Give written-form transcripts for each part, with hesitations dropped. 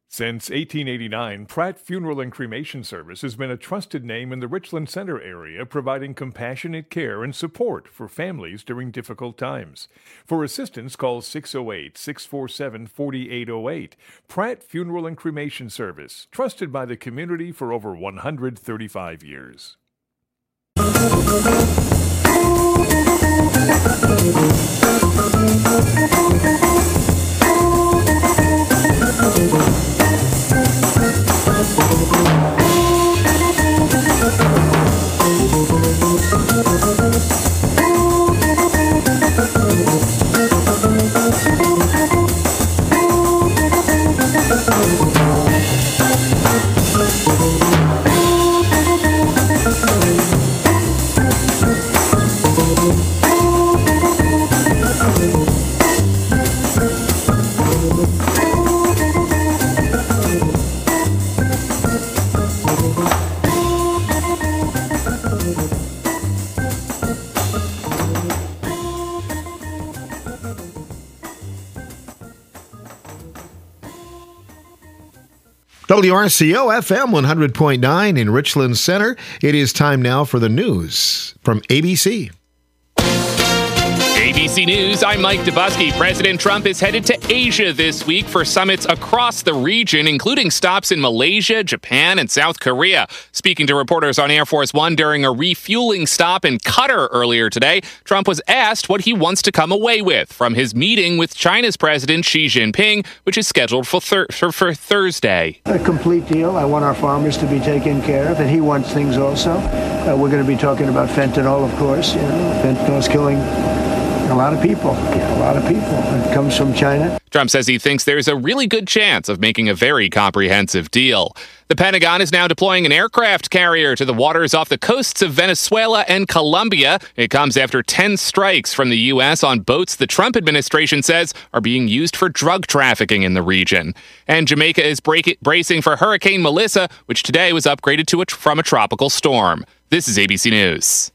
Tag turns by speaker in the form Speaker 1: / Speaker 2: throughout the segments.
Speaker 1: Since 1889, Pratt Funeral and Cremation Service has been a trusted name in the Richland Center area, providing compassionate care and support for families during difficult times. For assistance, call 608-647-4808. Pratt Funeral and Cremation Service, trusted by the community for over 135 years.
Speaker 2: WRCO FM 100.9 in Richland Center. It is time now for the news from ABC.
Speaker 3: ABC News, I'm Mike Dubusky. President Trump is headed to Asia this week for summits across the region, including stops in Malaysia, Japan, and South Korea. Speaking to reporters on Air Force One during a refueling stop in Qatar earlier today, Trump was asked what he wants to come away with from his meeting with China's President Xi Jinping, which is scheduled for Thursday.
Speaker 4: A complete deal. I want our farmers to be taken care of, and he wants things also. We're going to be talking about fentanyl, of course. Fentanyl is killing a lot of people. It comes from China.
Speaker 3: Trump says he thinks there's a really good chance of making a very comprehensive deal. The Pentagon is now deploying an aircraft carrier to the waters off the coasts of Venezuela and Colombia. It comes after 10 strikes from the U.S. on boats the Trump administration says are being used for drug trafficking in the region. And Jamaica is bracing for Hurricane Melissa, which today was upgraded from a tropical storm. This is ABC News.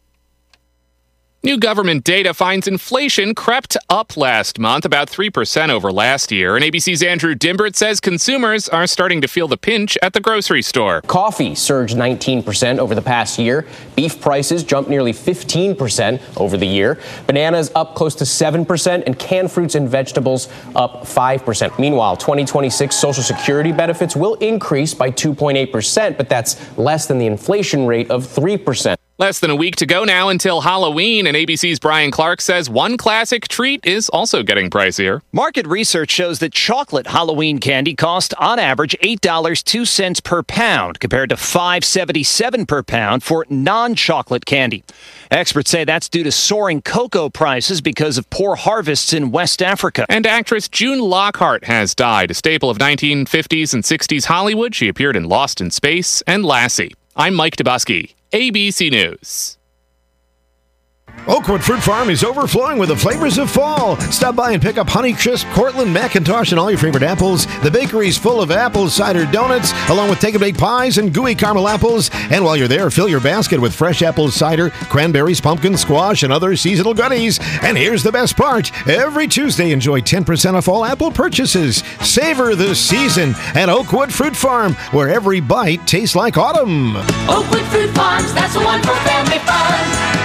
Speaker 3: New government data finds inflation crept up last month, about 3% over last year. And ABC's Andrew Dimbert says consumers are starting to feel the pinch at the grocery store.
Speaker 5: Coffee surged 19% over the past year. Beef prices jumped nearly 15% over the year. Bananas up close to 7%, and canned fruits and vegetables up 5%. Meanwhile, 2026 Social Security benefits will increase by 2.8%, but that's less than the inflation rate of 3%.
Speaker 3: Less than a week to go now until Halloween, and ABC's Brian Clark says one classic treat is also getting pricier.
Speaker 6: Market research shows that chocolate Halloween candy cost on average $8.02 per pound, compared to $5.77 per pound for non-chocolate candy. Experts say that's due to soaring cocoa prices because of poor harvests in West Africa.
Speaker 3: And actress June Lockhart has died, a staple of 1950s and 60s Hollywood. She appeared in Lost in Space and Lassie. I'm Mike Dubusky, ABC News.
Speaker 2: Oakwood Fruit Farm is overflowing with the flavors of fall. Stop by and pick up Honeycrisp, Cortland, McIntosh, and all your favorite apples. The bakery's full of apple cider donuts, along with take-and-bake pies and gooey caramel apples. And while you're there, fill your basket with fresh apple cider, cranberries, pumpkin, squash, and other seasonal goodies. And here's the best part. Every Tuesday, enjoy 10% off all apple purchases. Savor the season at Oakwood Fruit Farm, where every bite tastes like autumn.
Speaker 7: Oakwood Fruit Farms, that's the one for family fun.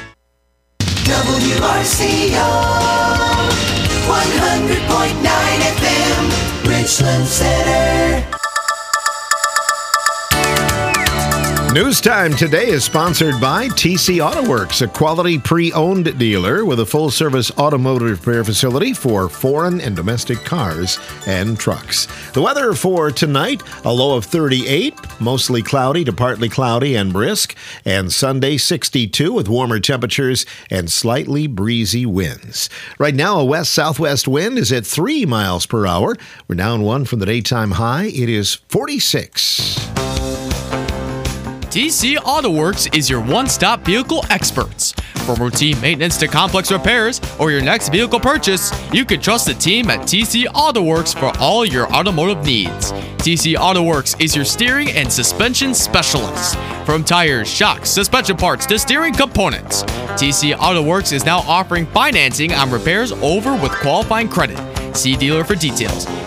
Speaker 7: WRCO 100.9 FM, Richland Center.
Speaker 2: News Time today is sponsored by TC AutoWorks, a quality pre-owned dealer with a full-service automotive repair facility for foreign and domestic cars and trucks. The weather for tonight, a low of 38, mostly cloudy to partly cloudy and brisk, and Sunday 62 with warmer temperatures and slightly breezy winds. Right now, a west-southwest wind is at 3 miles per hour. We're down 1 from the daytime high. It is 46.
Speaker 8: TC AutoWorks is your one-stop vehicle experts. From routine maintenance to complex repairs or your next vehicle purchase, you can trust the team at TC AutoWorks for all your automotive needs. TC AutoWorks is your steering and suspension specialist. From tires, shocks, suspension parts to steering components, TC AutoWorks is now offering financing on repairs over with qualifying credit. See dealer for details.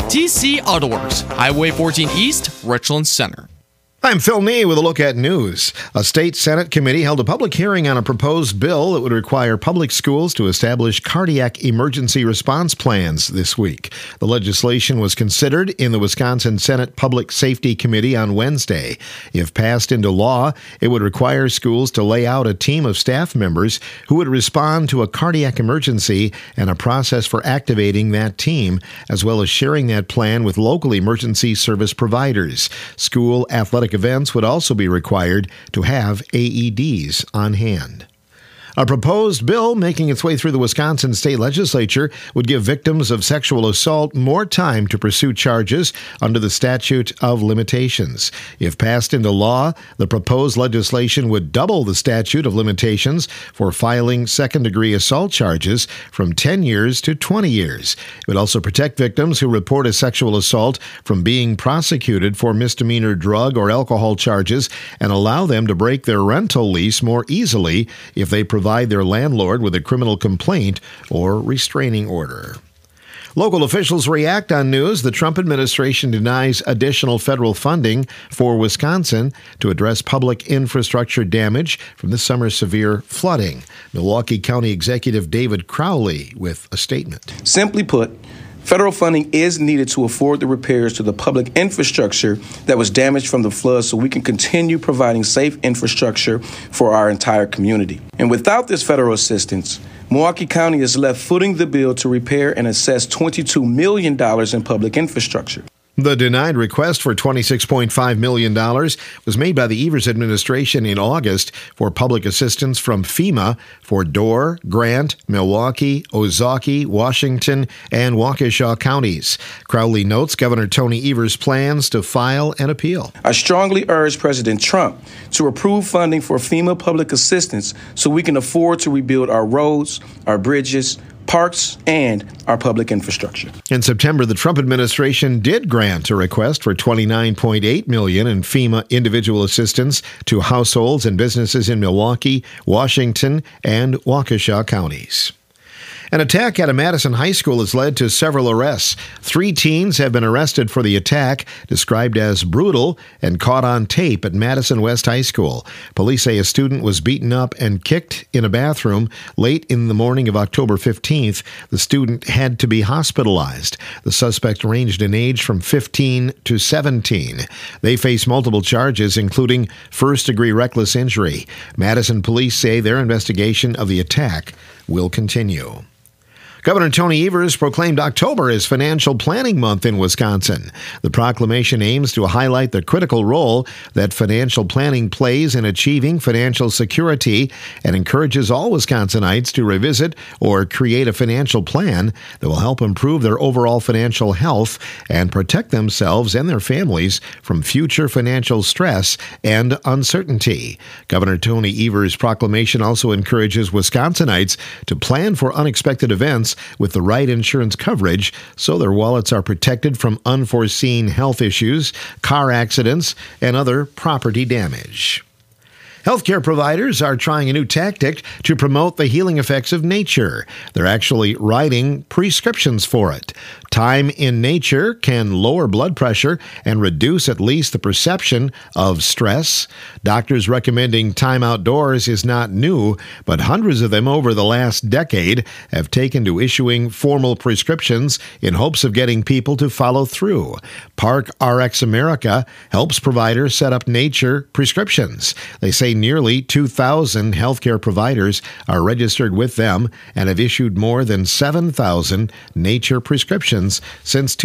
Speaker 8: TC Auto Works, Highway 14 East, Richland Center.
Speaker 2: I'm Phil Nee with a look at news. A state Senate committee held a public hearing on a proposed bill that would require public schools to establish cardiac emergency response plans this week. The legislation was considered in the Wisconsin Senate Public Safety Committee on Wednesday. If passed into law, it would require schools to lay out a team of staff members who would respond to a cardiac emergency and a process for activating that team, as well as sharing that plan with local emergency service providers. School athletic events would also be required to have AEDs on hand. A proposed bill making its way through the Wisconsin state legislature would give victims of sexual assault more time to pursue charges under the statute of limitations. If passed into law, the proposed legislation would double the statute of limitations for filing second-degree assault charges from 10 years to 20 years. It would also protect victims who report a sexual assault from being prosecuted for misdemeanor drug or alcohol charges and allow them to break their rental lease more easily if they provide their landlord with a criminal complaint or restraining order. Local officials react on news the Trump administration denies additional federal funding for Wisconsin to address public infrastructure damage from this summer's severe flooding. Milwaukee County Executive David Crowley with a statement.
Speaker 9: Simply put, federal funding is needed to afford the repairs to the public infrastructure that was damaged from the flood so we can continue providing safe infrastructure for our entire community. And without this federal assistance, Milwaukee County is left footing the bill to repair and assess $22 million in public infrastructure.
Speaker 2: The denied request for $26.5 million was made by the Evers administration in August for public assistance from FEMA for Door, Grant, Milwaukee, Ozaukee, Washington, and Waukesha counties. Crowley notes Governor Tony Evers plans to file an appeal.
Speaker 9: I strongly urge President Trump to approve funding for FEMA public assistance so we can afford to rebuild our roads, our bridges, parks, and our public infrastructure.
Speaker 2: In September, the Trump administration did grant a request for $29.8 million in FEMA individual assistance to households and businesses in Milwaukee, Washington, and Waukesha counties. An attack at a Madison high school has led to several arrests. 3 teens have been arrested for the attack, described as brutal and caught on tape at Madison West High School. Police say a student was beaten up and kicked in a bathroom late in the morning of October 15th. The student had to be hospitalized. The suspect ranged in age from 15 to 17. They face multiple charges, including first-degree reckless injury. Madison police say their investigation of the attack will continue. Governor Tony Evers proclaimed October as Financial Planning Month in Wisconsin. The proclamation aims to highlight the critical role that financial planning plays in achieving financial security and encourages all Wisconsinites to revisit or create a financial plan that will help improve their overall financial health and protect themselves and their families from future financial stress and uncertainty. Governor Tony Evers' proclamation also encourages Wisconsinites to plan for unexpected events with the right insurance coverage so their wallets are protected from unforeseen health issues, car accidents, and other property damage. Healthcare providers are trying a new tactic to promote the healing effects of nature. They're actually writing prescriptions for it. Time in nature can lower blood pressure and reduce at least the perception of stress. Doctors recommending time outdoors is not new, but hundreds of them over the last decade have taken to issuing formal prescriptions in hopes of getting people to follow through. Park Rx America helps providers set up nature prescriptions. They say nearly 2,000 healthcare providers are registered with them and have issued more than 7,000 nature prescriptions since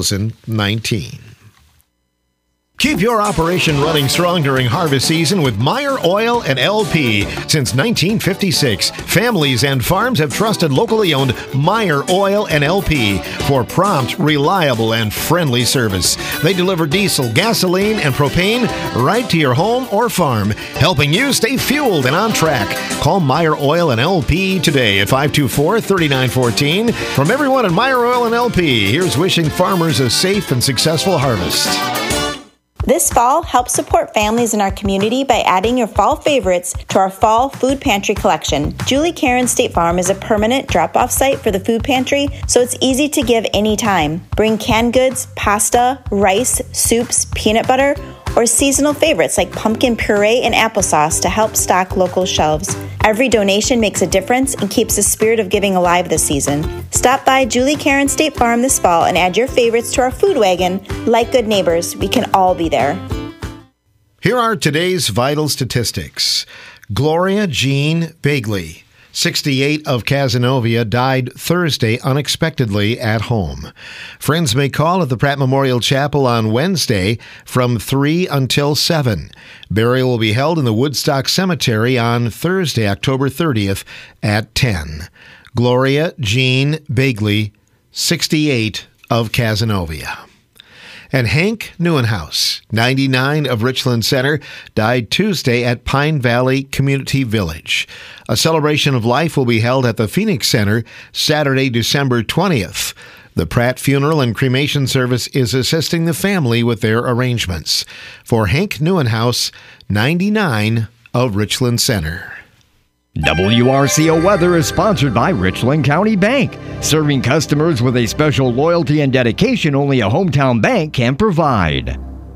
Speaker 2: 2019. Keep your operation running strong during harvest season with Meyer Oil and LP. Since 1956, families and farms have trusted locally owned Meyer Oil and LP for prompt, reliable, and friendly service. They deliver diesel, gasoline, and propane right to your home or farm, helping you stay fueled and on track. Call Meyer Oil and LP today at 524-3914. From everyone at Meyer Oil and LP, here's wishing farmers a safe and successful harvest.
Speaker 10: This fall, help support families in our community by adding your fall favorites to our fall food pantry collection. Julie Karen State Farm is a permanent drop-off site for the food pantry, so it's easy to give anytime. Bring canned goods, pasta, rice, soups, peanut butter, or seasonal favorites like pumpkin puree and applesauce to help stock local shelves. Every donation makes a difference and keeps the spirit of giving alive this season. Stop by Julie Karen State Farm this fall and add your favorites to our food wagon. Like good neighbors, we can all be there.
Speaker 2: Here are today's vital statistics. Gloria Jean Begley, 68, of Cazenovia, died Thursday unexpectedly at home. Friends may call at the Pratt Memorial Chapel on Wednesday from 3 until 7. Burial will be held in the Woodstock Cemetery on Thursday, October 30th at 10. Gloria Jean Begley, 68, of Cazenovia. And Hank Neuenhaus, 99, of Richland Center, died Tuesday at Pine Valley Community Village. A celebration of life will be held at the Phoenix Center Saturday, December 20th. The Pratt Funeral and Cremation Service is assisting the family with their arrangements. For Hank Neuenhaus, 99, of Richland Center.
Speaker 11: WRCO Weather is sponsored by Richland County Bank, serving customers with a special loyalty and dedication only a hometown bank can provide.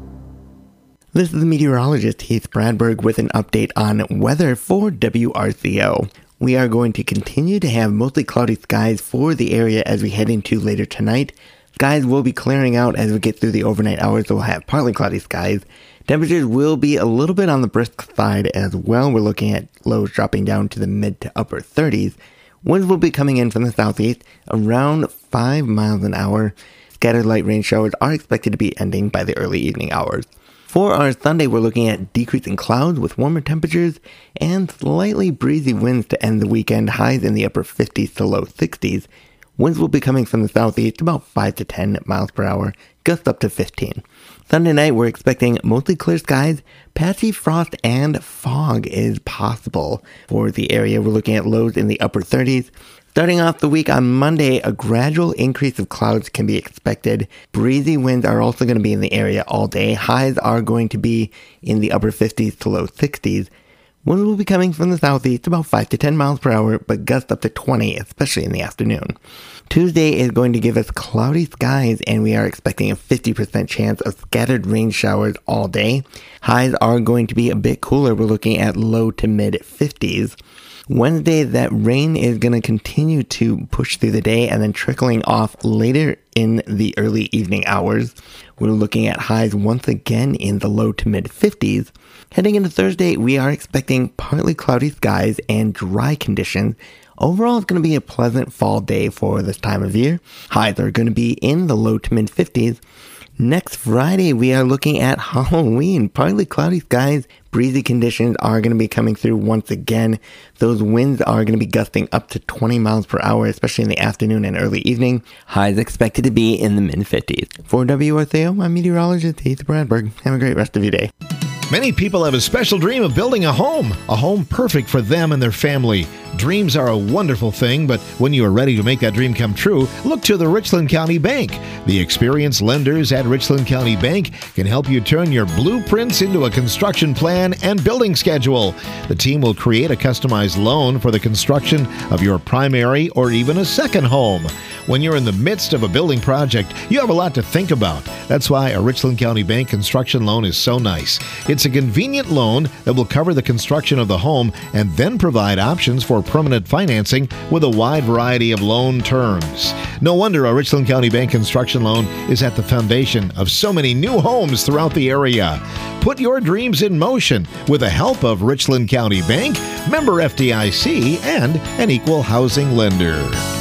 Speaker 12: This is the meteorologist Heath Bradberg with an update on weather for WRCO. We are going to continue to have mostly cloudy skies for the area as we head into later tonight. Skies will be clearing out as we get through the overnight hours, so we'll have partly cloudy skies. Temperatures will be a little bit on the brisk side as well. We're looking at lows dropping down to the mid to upper 30s. Winds will be coming in from the southeast around 5 miles an hour. Scattered light rain showers are expected to be ending by the early evening hours. For our Sunday, we're looking at decreasing clouds with warmer temperatures and slightly breezy winds to end the weekend, highs in the upper 50s to low 60s. Winds will be coming from the southeast about 5 to 10 miles per hour, gusts up to 15. Sunday night, we're expecting mostly clear skies. Patchy frost and fog is possible for the area. We're looking at lows in the upper 30s. Starting off the week on Monday, a gradual increase of clouds can be expected. Breezy winds are also going to be in the area all day. Highs are going to be in the upper 50s to low 60s. Winds will be coming from the southeast about 5 to 10 miles per hour, but gusts up to 20, especially in the afternoon. Tuesday is going to give us cloudy skies, and we are expecting a 50% chance of scattered rain showers all day. Highs are going to be a bit cooler. We're looking at low to mid 50s. Wednesday, that rain is going to continue to push through the day and then trickling off later in the early evening hours. We're looking at highs once again in the low to mid 50s. Heading into Thursday, we are expecting partly cloudy skies and dry conditions. Overall, it's going to be a pleasant fall day for this time of year. Highs are going to be in the low to mid 50s. Next Friday, we are looking at Halloween. Partly cloudy skies, breezy conditions are going to be coming through once again. Those winds are going to be gusting up to 20 miles per hour, especially in the afternoon and early evening. Highs expected to be in the mid-50s. For WRCO, I'm meteorologist Heath Bradberg. Have a great rest of your day.
Speaker 2: Many people have a special dream of building a home perfect for them and their family. Dreams are a wonderful thing, but when you are ready to make that dream come true, look to the Richland County Bank. The experienced lenders at Richland County Bank can help you turn your blueprints into a construction plan and building schedule. The team will create a customized loan for the construction of your primary or even a second home. When you're in the midst of a building project, you have a lot to think about. That's why a Richland County Bank construction loan is so nice. It's a convenient loan that will cover the construction of the home and then provide options for permanent financing with a wide variety of loan terms. No wonder a Richland County Bank construction loan is at the foundation of so many new homes throughout the area. Put your dreams in motion with the help of Richland County Bank, member FDIC, and an equal housing lender.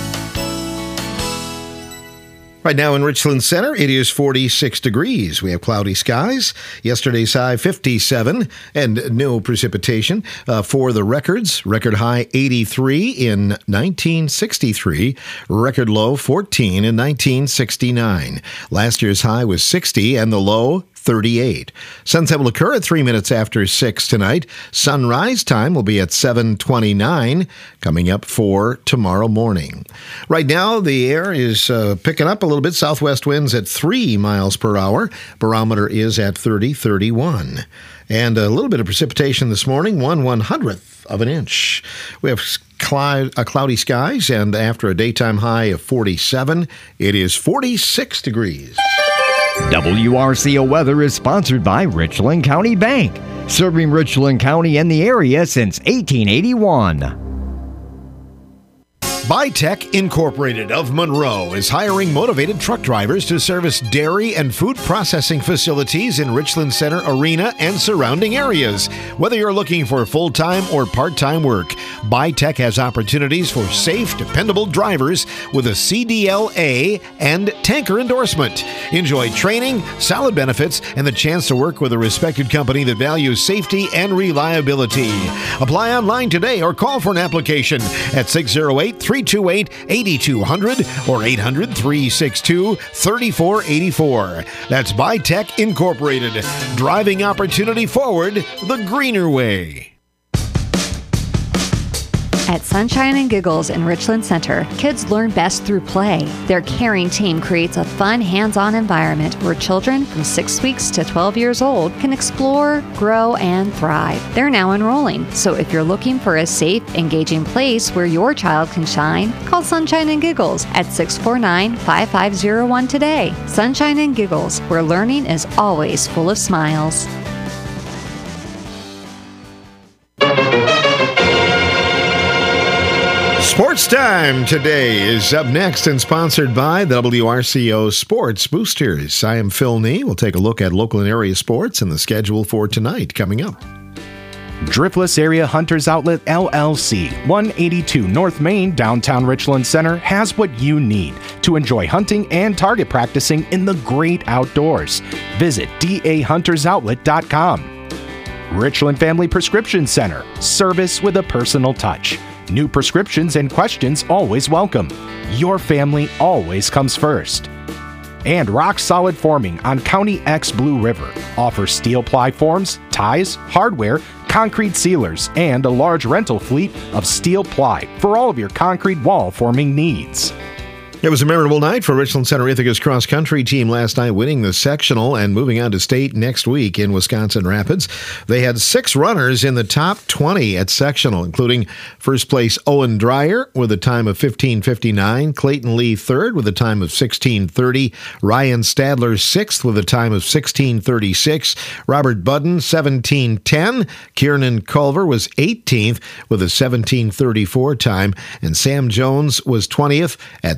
Speaker 2: Right now in Richland Center, it is 46 degrees. We have cloudy skies. Yesterday's high 57 and no precipitation. For the records, record high 83 in 1963, record low 14 in 1969. Last year's high was 60 and the low 38. Sunset will occur at 3 minutes after 6 tonight. Sunrise time will be at 7:29, coming up for tomorrow morning. Right now, the air is picking up a little bit. Southwest winds at 3 miles per hour. Barometer is at 30.31. And a little bit of precipitation this morning, 1/100th of an inch. We have cloudy skies, and after a daytime high of 47, it is 46 degrees.
Speaker 11: WRCO Weather is sponsored by Richland County Bank, serving Richland County and the area since 1881.
Speaker 2: Bytech Incorporated of Monroe is hiring motivated truck drivers to service dairy and food processing facilities in Richland Center Arena and surrounding areas. Whether you're looking for full-time or part-time work, Bytech has opportunities for safe, dependable drivers with a CDLA and tanker endorsement. Enjoy training, solid benefits, and the chance to work with a respected company that values safety and reliability. Apply online today or call for an application at 608-328-8200 or 800-362-3484. That's Bytech Incorporated, driving opportunity forward the greener way.
Speaker 13: At Sunshine and Giggles in Richland Center, kids learn best through play. Their caring team creates a fun, hands-on environment where children from 6 weeks to 12 years old can explore, grow, and thrive. They're now enrolling, so if you're looking for a safe, engaging place where your child can shine, call Sunshine and Giggles at 649-5501 today. Sunshine and Giggles, where learning is always full of smiles.
Speaker 2: Sports Time today is up next and sponsored by the WRCO Sports Boosters. I am Phil Nee. We'll take a look at local and area sports and the schedule for tonight coming up.
Speaker 14: Driftless Area Hunters Outlet LLC, 182 North Main, downtown Richland Center, has what you need to enjoy hunting and target practicing in the great outdoors. Visit dahuntersoutlet.com. Richland Family Prescription Center, service with a personal touch. New prescriptions and questions always welcome. Your family always comes first. And Rock Solid Forming on County X Blue River offers steel ply forms, ties, hardware, concrete sealers, and a large rental fleet of steel ply for all of your concrete wall forming needs.
Speaker 2: It was a memorable night for Richland Center Ithaca's cross-country team last night, winning the sectional and moving on to state next week in Wisconsin Rapids. They had 6 runners in the top 20 at sectional, including first place Owen Dreyer with a time of 15:59, Clayton Lee third with a time of 16:30, Ryan Stadler sixth with a time of 16:36, Robert Budden 17:10, Kiernan Culver was 18th with a 17:34 time, and Sam Jones was 20th at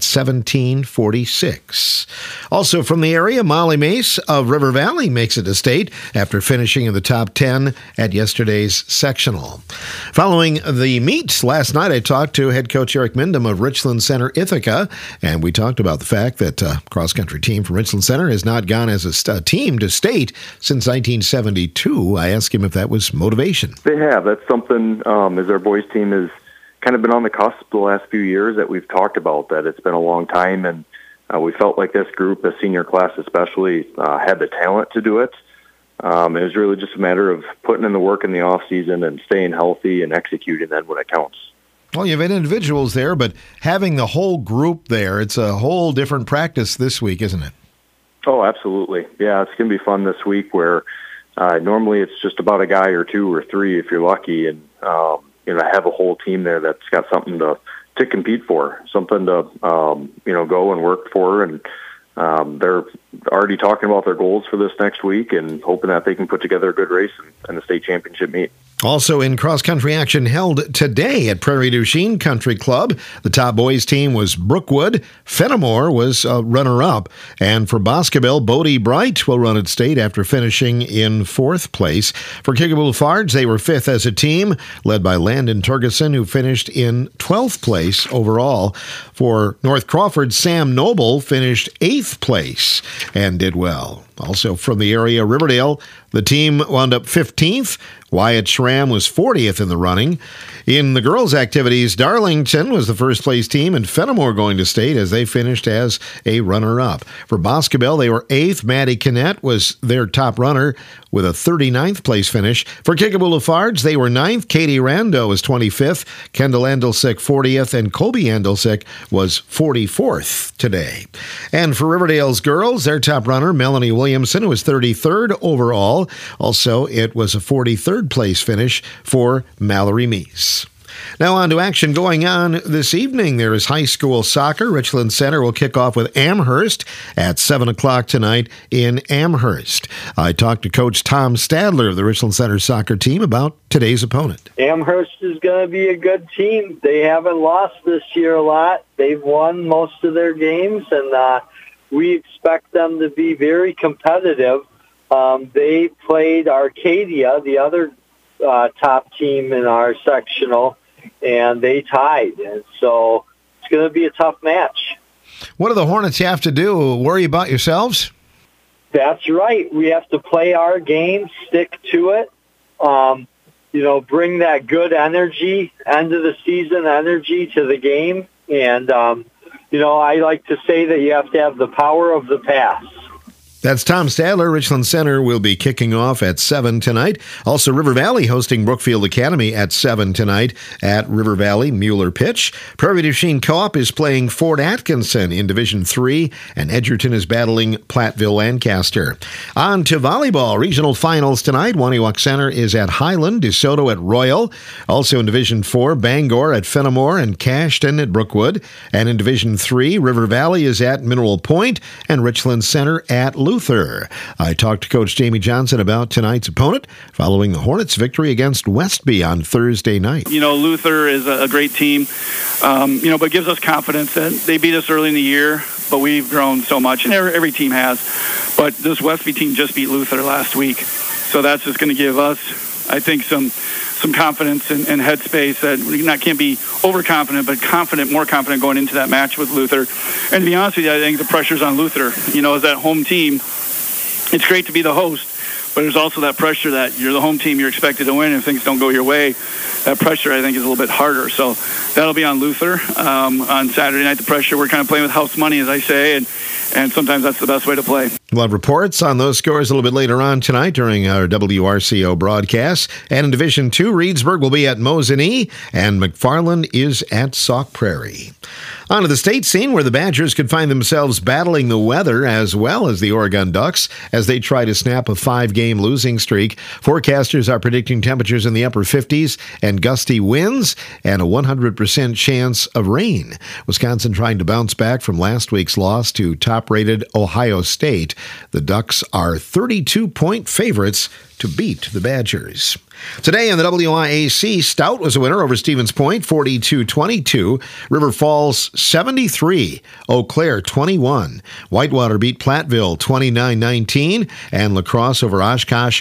Speaker 2: 17:46. Also from the area, Molly Mace of River Valley makes it to state after finishing in the top 10 at yesterday's sectional. Following the meet last night, I talked to head coach Eric Mindham of Richland Center Ithaca, and we talked about the fact that cross-country team from Richland Center has not gone as a team to state since 1972. I asked him if that was motivation.
Speaker 15: They have. That's something, as our boys team has kind of been on the cusp the last few years that we've talked about, that it's been a long time, and we felt like this group, the senior class especially, had the talent to do it. It was really just a matter of putting in the work in the off season and staying healthy and executing then when it counts.
Speaker 2: Well, you've had individuals there, but having the whole group there, it's a whole different practice this week, isn't it?
Speaker 15: Oh, absolutely. Yeah, it's going to be fun this week where normally it's just about a guy or 2 or 3 if you're lucky, and have a whole team there that's got something to compete for, something to go and work for, and they're already talking about their goals for this next week and hoping that they can put together a good race in the state championship meet.
Speaker 2: Also in cross-country action held today at Prairie du Chien Country Club, the top boys team was Brookwood. Fenimore was runner-up. And for Boscobel, Bodie Bright will run at state after finishing in 4th place. For Kickapoo Lafarge, they were 5th as a team, led by Landon Turgeson, who finished in 12th place overall. For North Crawford, Sam Noble finished 8th place. and did well. Also from the area, Riverdale, the team wound up 15th. Wyatt Schramm was 40th in the running. In the girls' activities, Darlington was the first-place team, and Fenimore going to state as they finished as a runner-up. For Boscobel, they were 8th. Maddie Kinnett was their top runner with a 39th place finish. For Kickapoo Lafarge, they were 9th. Katie Rando was 25th. Kendall Andelsick 40th, and Colby Andelsick was 44th today. And for Riverdale's girls, their top runner, Melanie Williamson, was 33rd overall. Also, it was a 43rd place finish for Mallory Meese. Now on to action going on this evening. There is high school soccer. Richland Center will kick off with Amherst at 7 o'clock tonight in Amherst. I talked to Coach Tom Stadler of the Richland Center soccer team about today's opponent.
Speaker 16: Amherst is going to be a good team. They haven't lost this year a lot. They've won most of their games, and we expect them to be very competitive. They played Arcadia, the other top team in our sectional, and they tied. And so it's going to be a tough match.
Speaker 2: What do the Hornets have to do? Worry about yourselves?
Speaker 16: That's right. We have to play our game, stick to it, bring that good energy, end of the season energy to the game. And, I like to say that you have to have the power of the pass.
Speaker 2: That's Tom Stadler. Richland Center will be kicking off at 7 tonight. Also, River Valley hosting Brookfield Academy at 7 tonight at River Valley Mueller Pitch. Prairie du Chien Co-op is playing Fort Atkinson in Division 3, and Edgerton is battling Platteville Lancaster. On to volleyball. Regional finals tonight. Waniwak Center is at Highland, DeSoto at Royal. Also in Division 4, Bangor at Fenimore and Cashton at Brookwood. And in Division 3, River Valley is at Mineral Point and Richland Center at Luther. I talked to Coach Jamie Johnson about tonight's opponent following the Hornets' victory against Westby on Thursday night.
Speaker 17: Luther is a great team, but gives us confidence that they beat us early in the year, but we've grown so much, and every team has. But this Westby team just beat Luther last week, so that's just going to give us, I think, some confidence and headspace that we can't be overconfident, but more confident going into that match with Luther. And to be honest with you, I think the pressure's on Luther. As that home team, it's great to be the host, but there's also that pressure that you're the home team, you're expected to win, and if things don't go your way, that pressure, I think, is a little bit harder. So that'll be on Luther. On Saturday night, the pressure, we're kind of playing with house money, as I say, and sometimes that's the best way to play.
Speaker 2: We'll have reports on those scores a little bit later on tonight during our WRCO broadcast. And in Division 2, Reedsburg will be at Mosinee, and McFarland is at Sauk Prairie. On to the state scene, where the Badgers could find themselves battling the weather as well as the Oregon Ducks as they try to snap a 5-game losing streak. Forecasters are predicting temperatures in the upper 50s and gusty winds and a 100% chance of rain. Wisconsin trying to bounce back from last week's loss to top-rated Ohio State. The Ducks are 32-point favorites to beat the Badgers. Today in the WIAC, Stout was a winner over Stevens Point, 42-22. River Falls, 73. Eau Claire, 21. Whitewater beat Platteville, 29-19. And La Crosse over Oshkosh,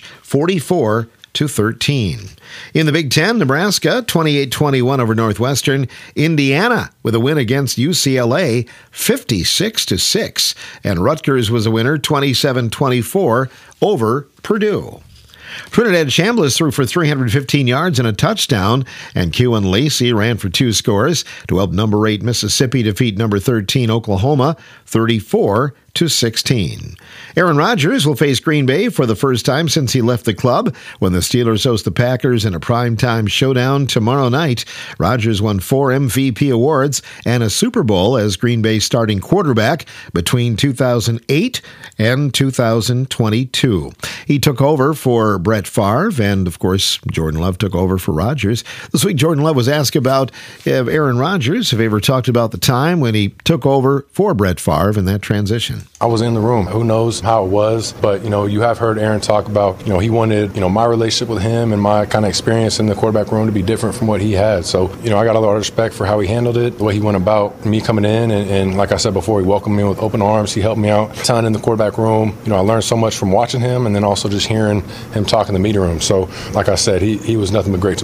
Speaker 2: 44-13. In the Big Ten, Nebraska, 28-21 over Northwestern. Indiana with a win against UCLA, 56-6. And Rutgers was a winner, 27-24 over Purdue. Trinidad Chambliss threw for 315 yards and a touchdown, and Kewan Lacey ran for 2 scores to help number 8 Mississippi defeat number 13 Oklahoma 34-16. Aaron Rodgers will face Green Bay for the first time since he left the club when the Steelers host the Packers in a primetime showdown tomorrow night. Rodgers won 4 MVP awards and a Super Bowl as Green Bay's starting quarterback between 2008 and 2022. He took over for Brett Favre, and of course, Jordan Love took over for Rodgers. This week, Jordan Love was asked about Aaron Rodgers. Have you ever talked about the time when he took over for Brett Favre in that transition?
Speaker 18: I was in the room. Who knows how it was, but, you have heard Aaron talk about, he wanted, my relationship with him and my kind of experience in the quarterback room to be different from what he had. So, I got a lot of respect for how he handled it, the way he went about me coming in. And like I said before, he welcomed me with open arms. He helped me out a ton in the quarterback room. I learned so much from watching him and then also just hearing him talk in the media room. So, like I said, he was nothing but great to me.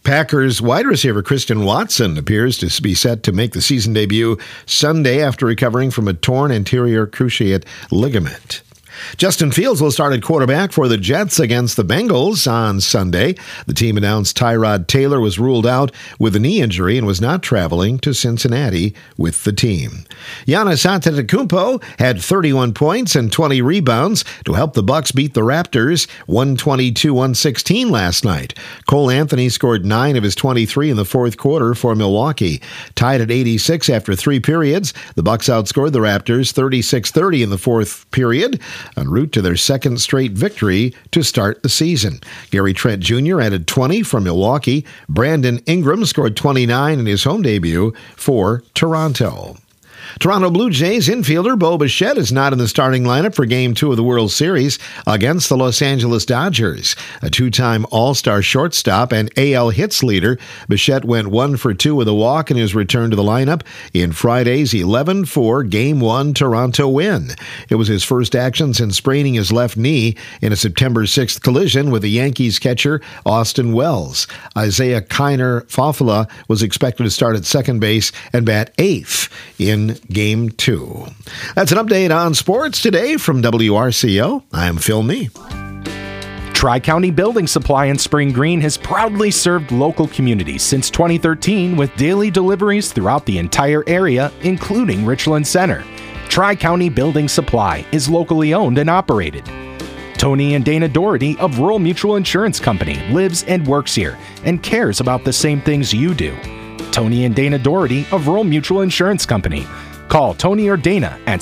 Speaker 2: Packers wide receiver Christian Watson appears to be set to make the season debut Sunday after recovering from a torn anterior cruciate ligament. Justin Fields will start at quarterback for the Jets against the Bengals on Sunday. The team announced Tyrod Taylor was ruled out with a knee injury and was not traveling to Cincinnati with the team. Giannis Antetokounmpo had 31 points and 20 rebounds to help the Bucks beat the Raptors 122-116 last night. Cole Anthony scored 9 of his 23 in the fourth quarter for Milwaukee. Tied at 86 after 3 periods, the Bucks outscored the Raptors 36-30 in the fourth period, en route to their second straight victory to start the season. Gary Trent Jr. added 20 for Milwaukee. Brandon Ingram scored 29 in his home debut for Toronto. Toronto Blue Jays infielder Bo Bichette is not in the starting lineup for Game 2 of the World Series against the Los Angeles Dodgers. A two-time All-Star shortstop and AL hits leader, Bichette went 1 for 2 with a walk in his return to the lineup in Friday's 11-4 Game 1 Toronto win. It was his first action since spraining his left knee in a September 6th collision with the Yankees catcher Austin Wells. Isaiah Kiner Fafula was expected to start at second base and bat 8th in Game 2. That's an update on sports today from WRCO. I'm Phil Nee.
Speaker 14: Tri-County Building Supply in Spring Green has proudly served local communities since 2013 with daily deliveries throughout the entire area, including Richland Center. Tri-County Building Supply is locally owned and operated. Tony and Dana Doherty of Rural Mutual Insurance Company lives and works here and cares about the same things you do. Tony and Dana Doherty of Rural Mutual Insurance Company. Call Tony or Dana at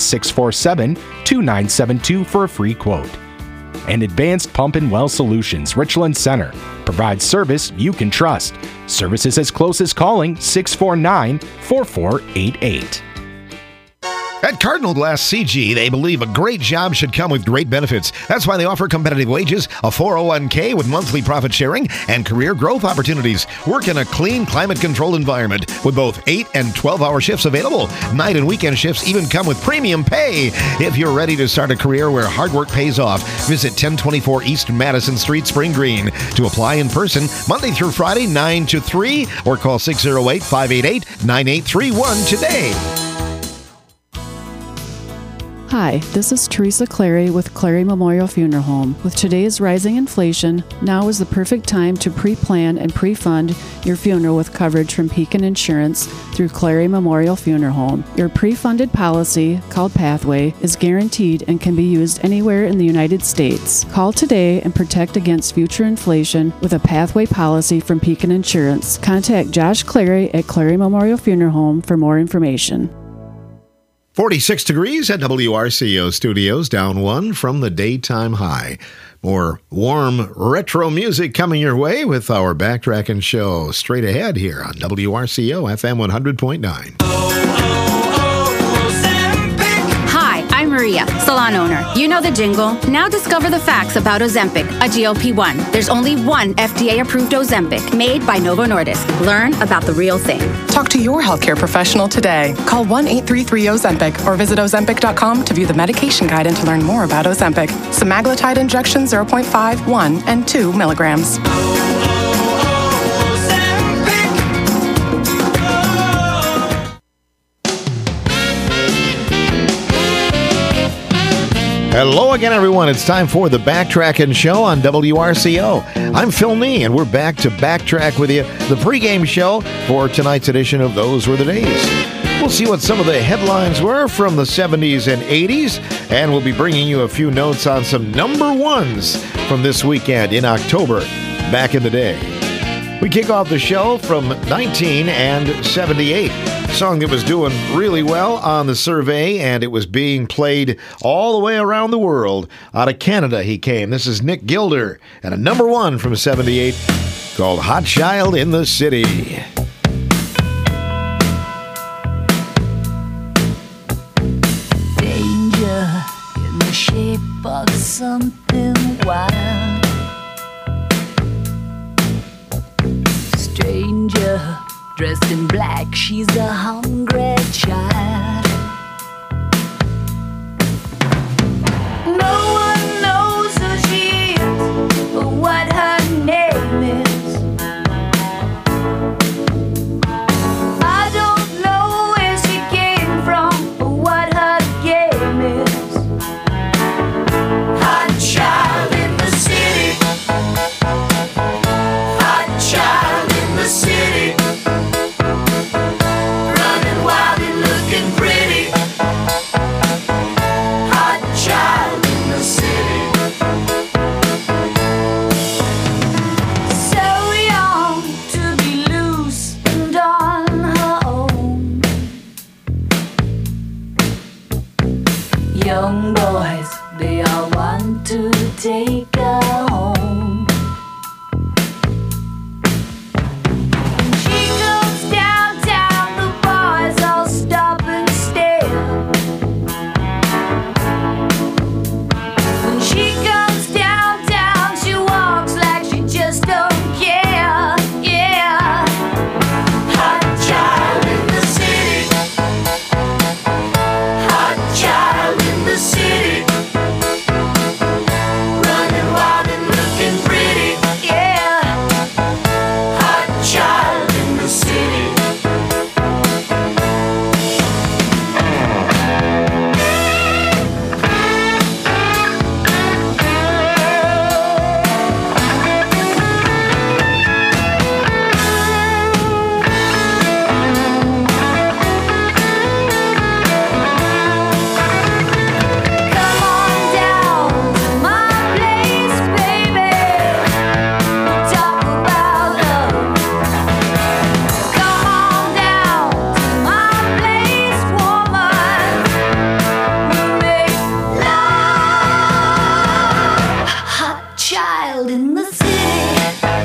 Speaker 14: 647-2972 for a free quote. And Advanced Pump and Well Solutions, Richland Center, provides service you can trust. Services as close as calling 649-4488.
Speaker 2: At Cardinal Glass CG, they believe a great job should come with great benefits. That's why they offer competitive wages, a 401k with monthly profit sharing, and career growth opportunities. Work in a clean, climate-controlled environment with both 8 and 12-hour shifts available. Night and weekend shifts even come with premium pay. If you're ready to start a career where hard work pays off, visit 1024 East Madison Street, Spring Green. To apply in person, Monday through Friday, 9 to 3, or call 608-588-9831 today.
Speaker 19: Hi, this is Teresa Clary with Clary Memorial Funeral Home. With today's rising inflation, now is the perfect time to pre-plan and pre-fund your funeral with coverage from Pekin Insurance through Clary Memorial Funeral Home. Your pre-funded policy, called Pathway, is guaranteed and can be used anywhere in the United States. Call today and protect against future inflation with a Pathway policy from Pekin Insurance. Contact Josh Clary at Clary Memorial Funeral Home for more information.
Speaker 2: 46 degrees at WRCO Studios, down 1 from the daytime high. More warm retro music coming your way with our Backtrackin' show straight ahead here on WRCO FM 100.9.
Speaker 20: I'm Maria, salon owner. You know the jingle. Now discover the facts about Ozempic, a GLP-1. There's only one FDA-approved Ozempic made by Novo Nordisk. Learn about the real thing.
Speaker 21: Talk to your healthcare professional today. Call 1-833-OZEMPIC or visit Ozempic.com to view the medication guide and to learn more about Ozempic. Semaglutide injection 0.5, 1, and 2 milligrams.
Speaker 2: Hello again, everyone. It's time for the Backtrackin' Show on WRCO. I'm Phil Nee, and we're back to backtrack with you the pregame show for tonight's edition of Those Were the Days. We'll see what some of the headlines were from the 70s and 80s, and we'll be bringing you a few notes on some number ones from this weekend in October, back in the day. We kick off the show from 1978. A song that was doing really well on the survey, and it was being played all the way around the world. Out of Canada he came. This is Nick Gilder, and a number one from 78 called Hot Child in the City.
Speaker 22: Danger in the shape of something wild. Stranger dressed in black, she's a hungry child. No one knows who she is or what her name is. take her home. When she goes downtown, the boys all stop and stare. When she comes downtown, she walks like she just don't care. Yeah. Hot child in the city. Hot child in the city. Running wild and looking pretty. Yeah. Hot child in the city. Come on down to my place, baby. Talk about love. Come on down to my place, woman. We make love. Hot child in the city.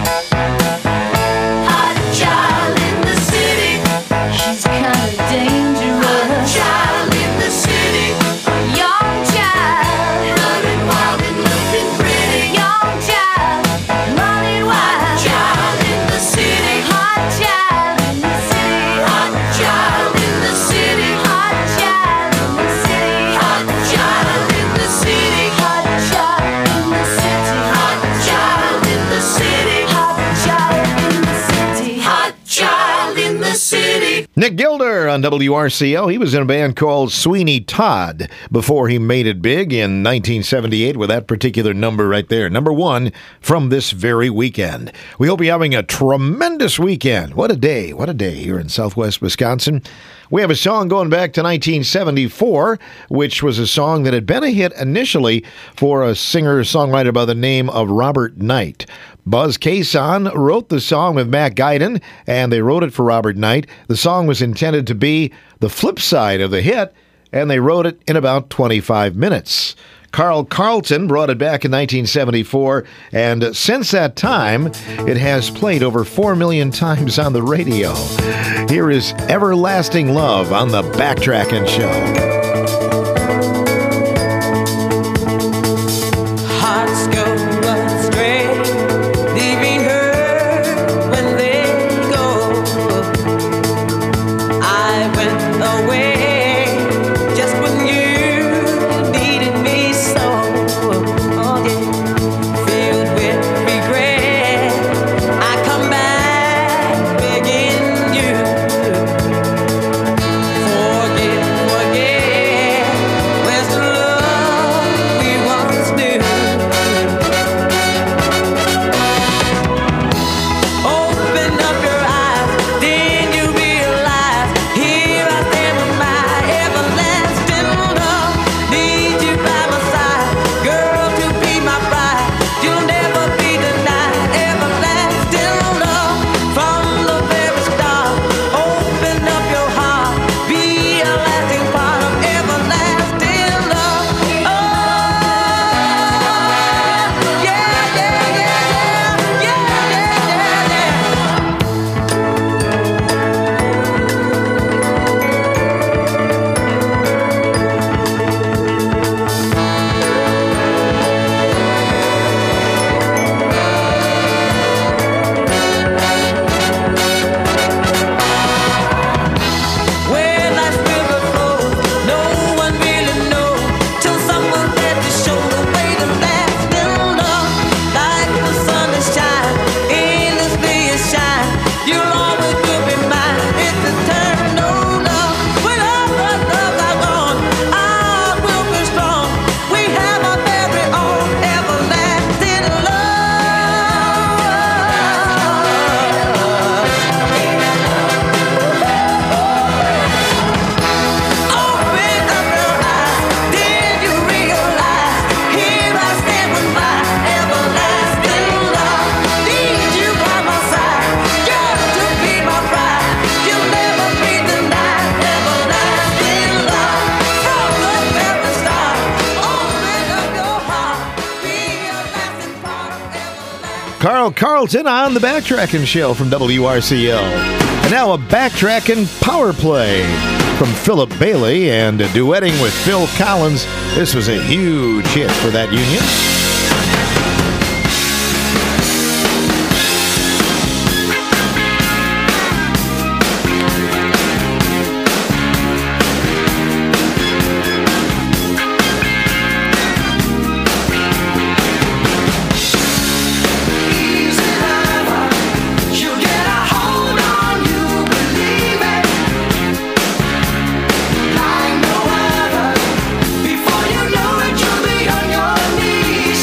Speaker 22: Hot child in the city. She's kinda dangerous. Hot child in the city. Young child. Running wild and looking pretty. Young child. Running wild. Hot child in the city. Hot child in the city. Hot child in the city. Hot child in the city. Hot child in the city. Hot child in the city. Hot child in the city. Hot child in the city. Hot child in the city.
Speaker 2: Nick Gilder on WRCO. He was in a band called Sweeney Todd before he made it big in 1978 with that particular number right there. Number one from this very weekend. We hope you're having a tremendous weekend. What a day here in Southwest Wisconsin. We have a song going back to 1974, which was a song that had been a hit initially for a singer-songwriter by the name of Robert Knight. Buzz Cason wrote the song with Matt Guyton, and they wrote it for Robert Knight. The song was intended to be the flip side of the hit, and they wrote it in about 25 minutes. Carl Carlton brought it back in 1974, and since that time, it has played over 4 million times on the radio. Here is Everlasting Love on the Backtrackin' Show.
Speaker 1: Hearts go astray, leaving her when they go. I went away just when you needed me so. Oh yeah, filled with regret, I come back begging you. Forget
Speaker 2: Carl Carlton on the Backtracking Show from WRCL. And now a backtracking power play from Philip Bailey and duetting with Phil Collins. This was a huge hit for that union.
Speaker 22: Before you know it, you'll be on your knees.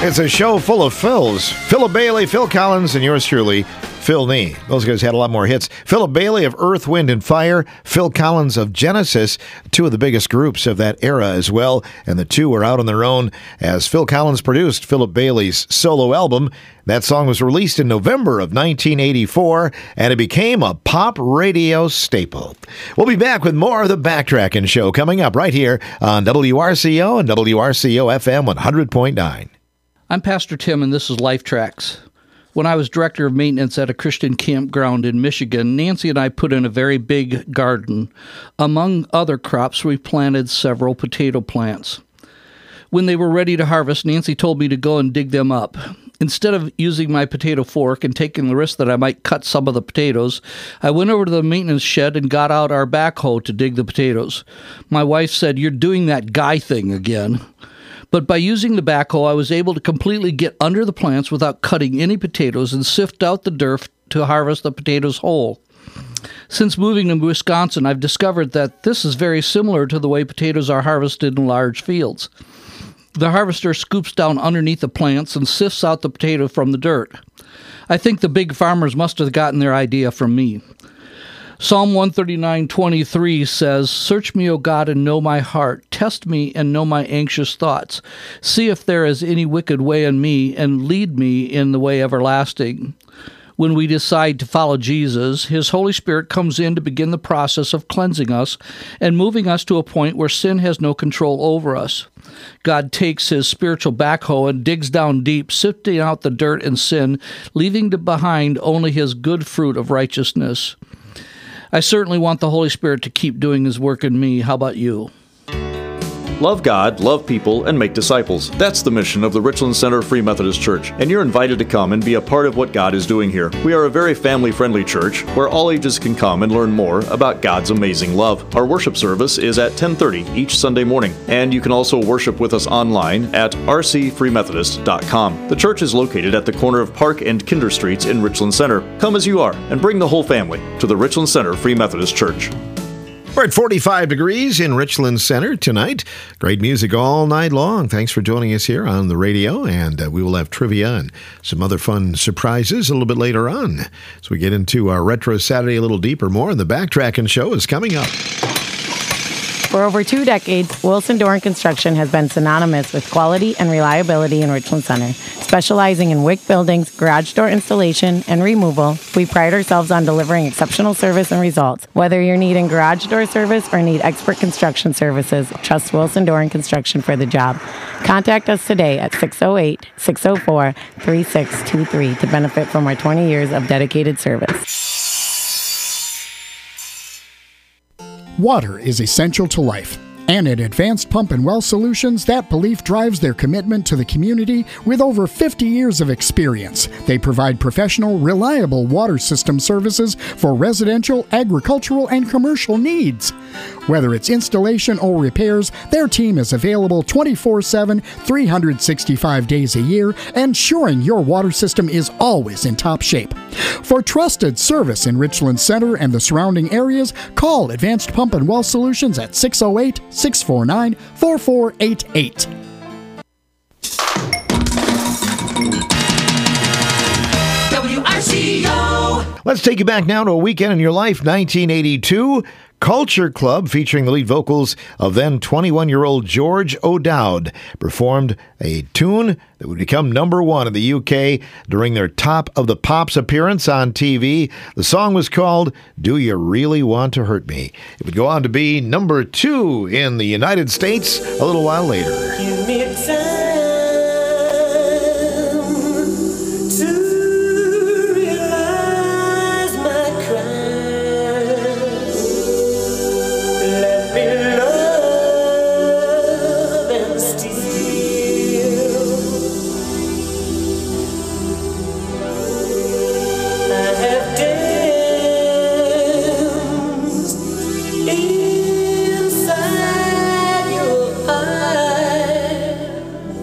Speaker 2: It's a show full of Phils. Philip Bailey, Phil Collins, and yours truly, Phil Nee. Those guys had a lot more hits. Philip Bailey of Earth, Wind, and Fire. Phil Collins of Genesis, two of the biggest groups of that era as well. And the two were out on their own as Phil Collins produced Philip Bailey's solo album. That song was released in November of 1984, and it became a pop radio staple. We'll be back with more of the Backtracking Show coming up right here on WRCO and WRCO FM 100.9.
Speaker 4: I'm Pastor Tim, and this is Life Tracks. When I was director of maintenance at a Christian campground in Michigan, Nancy and I put in a very big garden. Among other crops, we planted several potato plants. When they were ready to harvest, Nancy told me to go and dig them up. Instead of using my potato fork and taking the risk that I might cut some of the potatoes, I went over to the maintenance shed and got out our backhoe to dig the potatoes. My wife said, "You're doing that guy thing again." But by using the backhoe, I was able to completely get under the plants without cutting any potatoes and sift out the dirt to harvest the potatoes whole. Since moving to Wisconsin, I've discovered that this is very similar to the way potatoes are harvested in large fields. The harvester scoops down underneath the plants and sifts out the potato from the dirt. I think the big farmers must have gotten their idea from me. Psalm 139:23 says, "Search me, O God, and know my heart. Test me and know my anxious thoughts. See if there is any wicked way in me, and lead me in the way everlasting." When we decide to follow Jesus, His Holy Spirit comes in to begin the process of cleansing us and moving us to a point where sin has no control over us. God takes His spiritual backhoe and digs down deep, sifting out the dirt and sin, leaving behind only His good fruit of righteousness. I certainly want the Holy Spirit to keep doing His work in me. How about you?
Speaker 5: Love God, love people, and make disciples. That's the mission of the Richland Center Free Methodist Church, and you're invited to come and be a part of what God is doing here. We are a very family-friendly church where all ages can come and learn more about God's amazing love. Our worship service is at 10:30 each Sunday morning, and you can also worship with us online at rcfreemethodist.com. The church is located at the corner of Park and Kinder Streets in Richland Center. Come as you are, and bring the whole family to the Richland Center Free Methodist Church.
Speaker 2: We're at 45 degrees in Richland Center tonight. Great music all night long. Thanks for joining us here on the radio, and we will have trivia and some other fun surprises a little bit later on. So we get into our Retro Saturday a little deeper more, and the Backtracking Show is coming up.
Speaker 23: For over 2 decades, Wilson Door and Construction has been synonymous with quality and reliability in Richland Center. Specializing in WIC buildings, garage door installation, and removal, we pride ourselves on delivering exceptional service and results. Whether you're needing garage door service or need expert construction services, trust Wilson Door and Construction for the job. Contact us today at 608-604-3623 to benefit from our 20 years of dedicated service.
Speaker 24: Water is essential to life. And at Advanced Pump and Well Solutions, that belief drives their commitment to the community with over 50 years of experience. They provide professional, reliable water system services for residential, agricultural, and commercial needs. Whether it's installation or repairs, their team is available 24/7, 365 days a year, ensuring your water system is always in top shape. For trusted service in Richland Center and the surrounding areas, call Advanced Pump and Well Solutions at 608-649-4488.
Speaker 2: WRCO. Let's take you back now to A Weekend in Your Life, 1982. Culture Club, featuring the lead vocals of then 21-year-old George O'Dowd, performed a tune that would become #1 in the UK during their Top of the Pops appearance on TV. The song was called Do You Really Want to Hurt Me? It would go on to be #2 in the United States a little while later.
Speaker 22: Give me time to realize my crime. Let me love and steal. I have danced inside your eyes.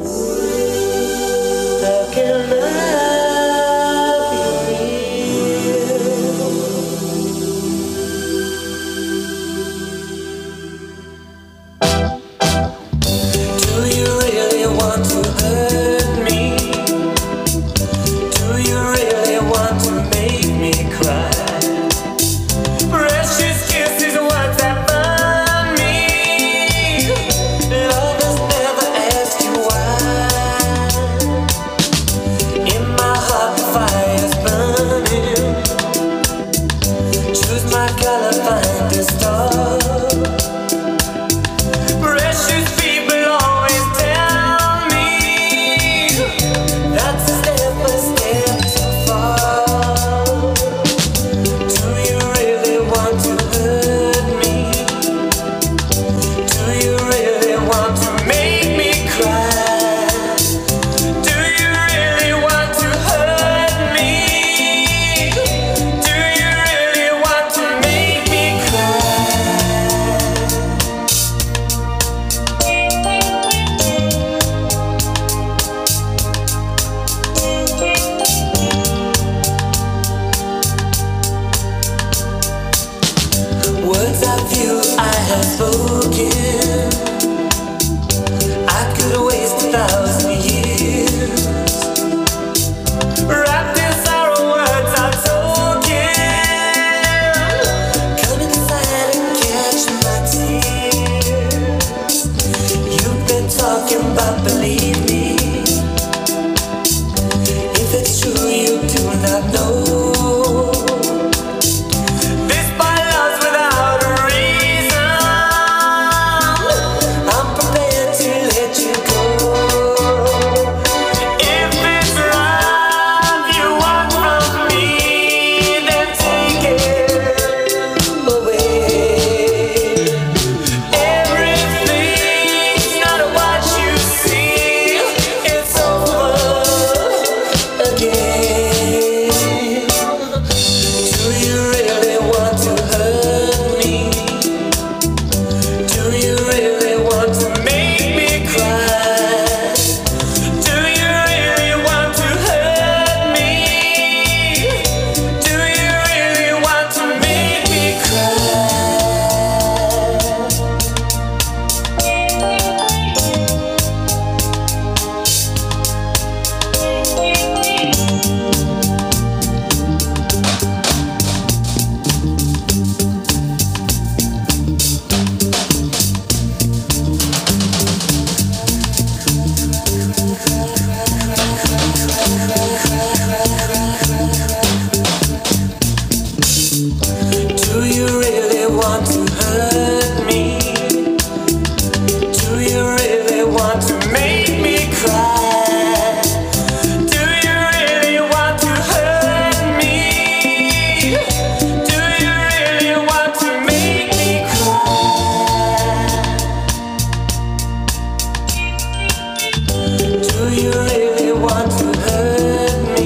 Speaker 1: you really want to hurt me?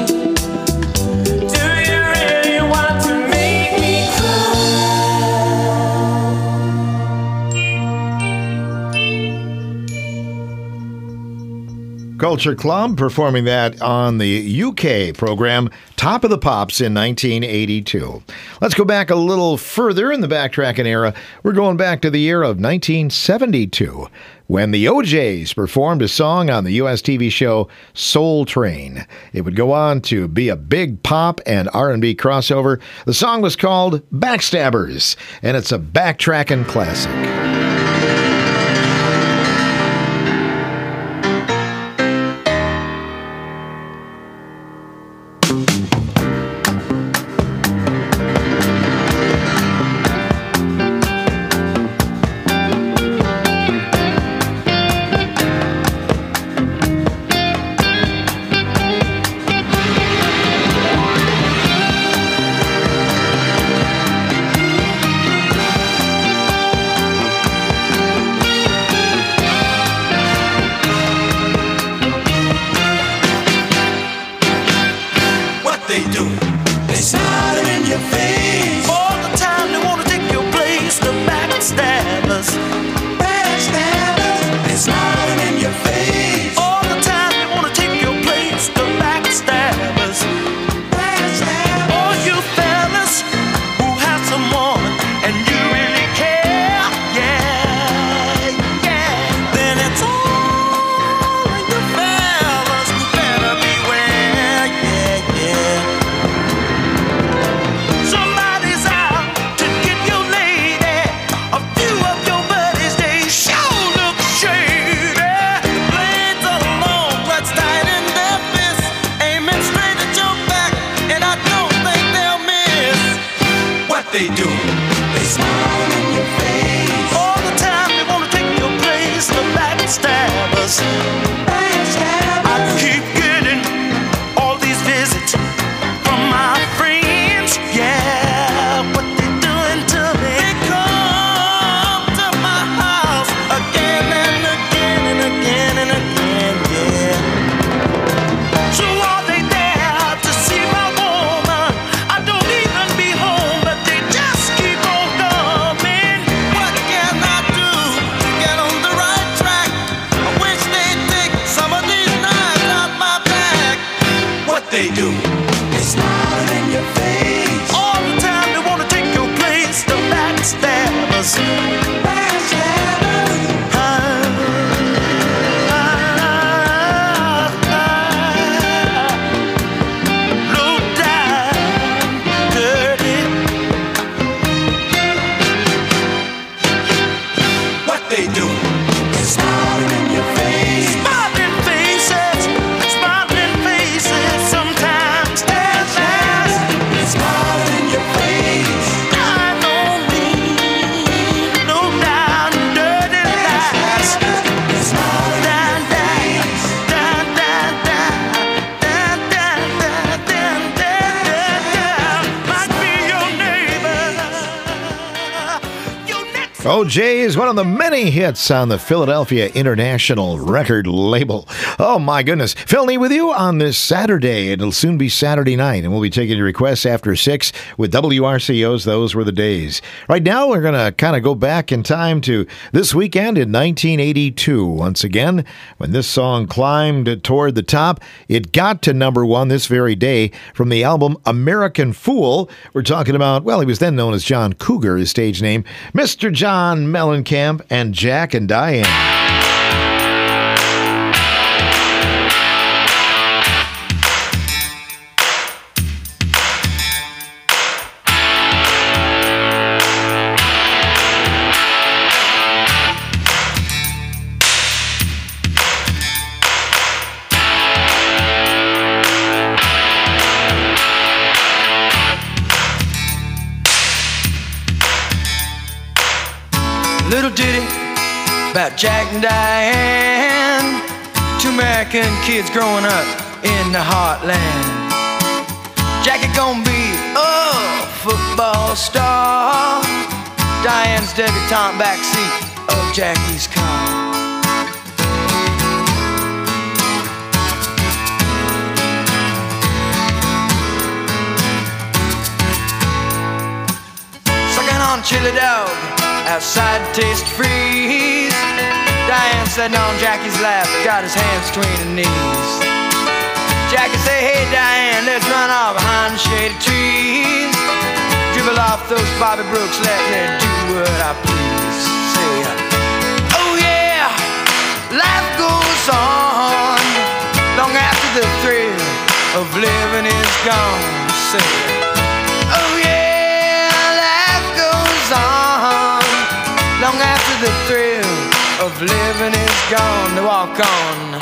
Speaker 1: Do you really want to make me
Speaker 2: Culture Club performing that on the UK program Top of the Pops in 1982. Let's go back a little further in the backtracking era. We're going back to the year of 1972 when the OJs performed a song on the U.S. TV show Soul Train. It would go on to be a big pop and R&B crossover. The song was called Backstabbers, and it's a backtracking classic. OJ is one of the many hits on the Philadelphia International Record label. Oh my goodness. Phil Nee with you on this Saturday. It'll soon be Saturday night, and we'll be taking your requests after 6 with WRCO's Those Were the Days. Right now, we're going to kind of go back in time to this weekend in 1982. Once again, when this song climbed toward the top, it got to number 1 this very day from the album American Fool. We're talking about, well, he was then known as John Cougar, his stage name, Mr. John Mellencamp and Jack and Diane.
Speaker 1: Little ditty about Jack and Diane, 2 American kids growing up in the heartland. Jackie gonna be a football star, Diane's debutante backseat of Jackie's car. chili dog outside Taste Freeze. Diane sitting on Jackie's lap, got his hands between her knees. Jackie say, hey Diane, let's run off behind the shady trees. Dribble off those Bobby Brooks, let me do what I please. Say, oh yeah, life goes on long after the thrill of living is gone. Say, oh yeah, life goes on long after the thrill of living is gone. To walk on.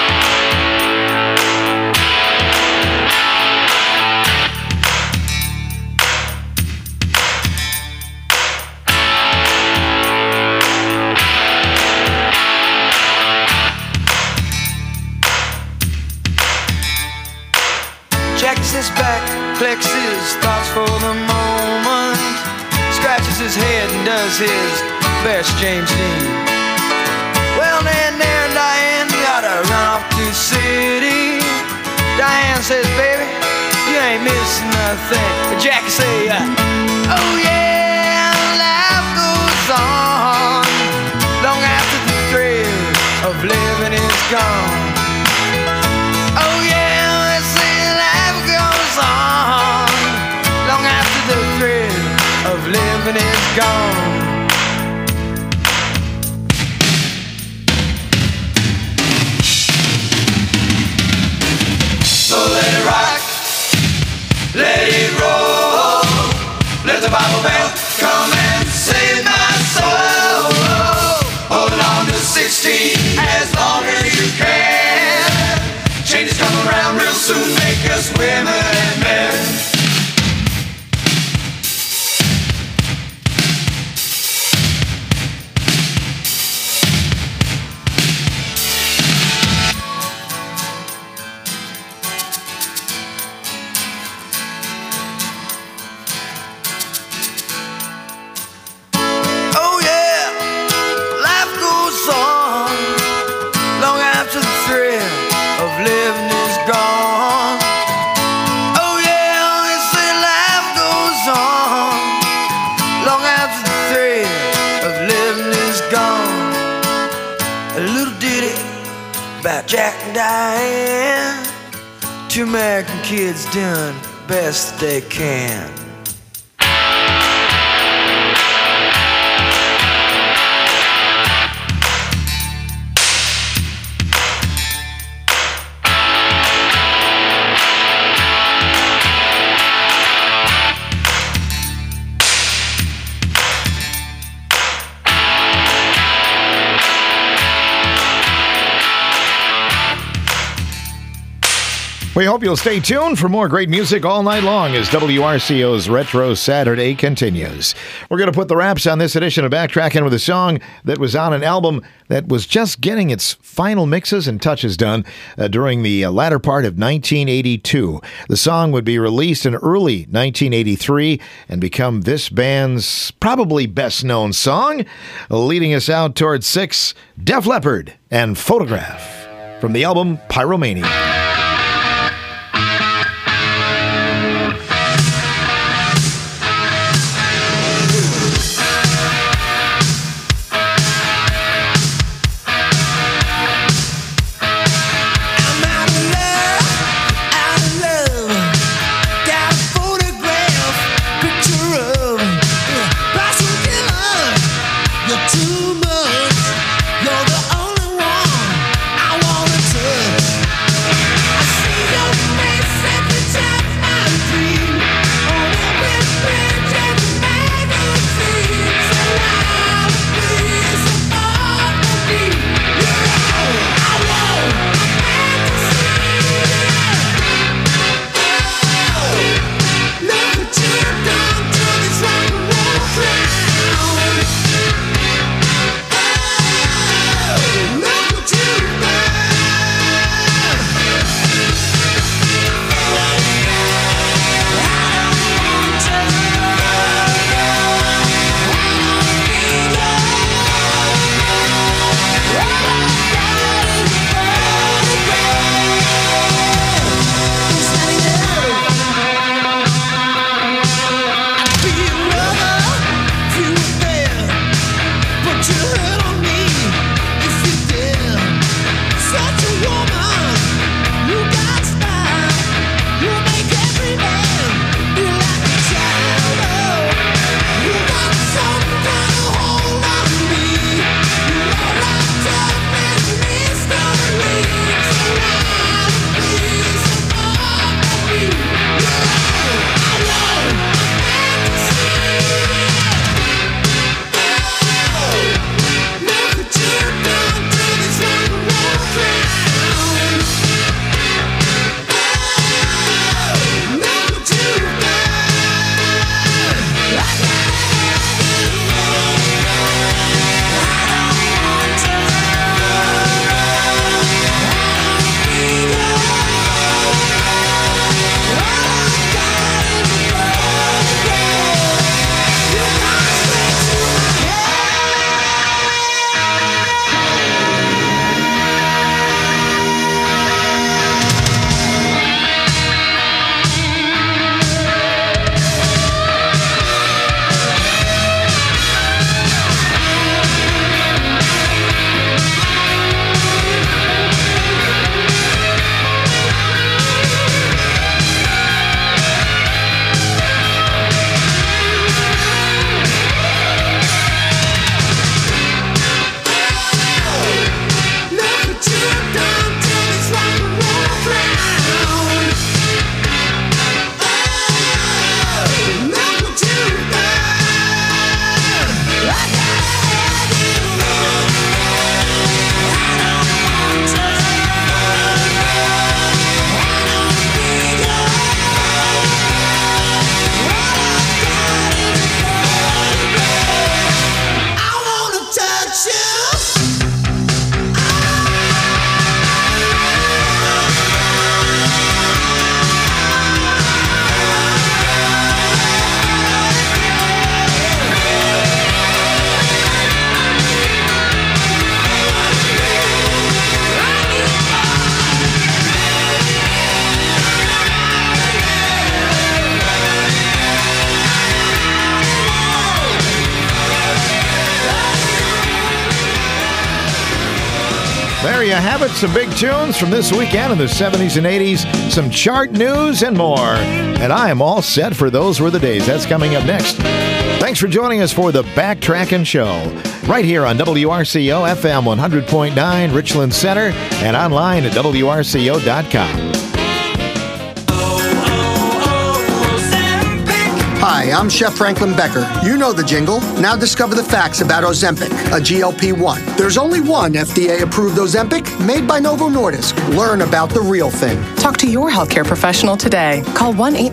Speaker 1: Checks his back, collects his thoughts for the moment, scratches his head and does his best James Dean. Well, then there and Diane gotta run off to the city. Diane says, baby, you ain't missing nothing. But Jackie say, oh yeah, life goes on long after the thrill of living is gone. Oh yeah, they say life goes on long after the thrill of living is gone. So let it rock, let it roll, let the Bible belt come and save my soul. Holding on to 16 as long as you can. Changes come around real soon, make us women and men. About Jack and Diane, two American kids doing best they can.
Speaker 2: We hope you'll stay tuned for more great music all night long as WRCO's Retro Saturday continues. We're going to put the wraps on this edition of Backtracking with a song that was on an album that was just getting its final mixes and touches done during the latter part of 1982. The song would be released in early 1983 and become this band's probably best-known song, leading us out towards 6, Def Leppard and Photograph from the album Pyromania.
Speaker 22: Too much, you're the only one I wanna touch.
Speaker 2: you have it. Some big tunes from this weekend in the 70s and 80s, some chart news and more. And I am all set for Those Were the Days. That's coming up next. Thanks for joining us for the Backtrackin' Show, right here on WRCO FM 100.9 Richland Center and online at WRCO.com.
Speaker 3: Hi, I'm Chef Franklin Becker. You know the jingle. Now discover the facts about Ozempic, a GLP-1. There's only one FDA-approved Ozempic made by Novo Nordisk. Learn about the real thing.
Speaker 21: Talk to your healthcare professional today. Call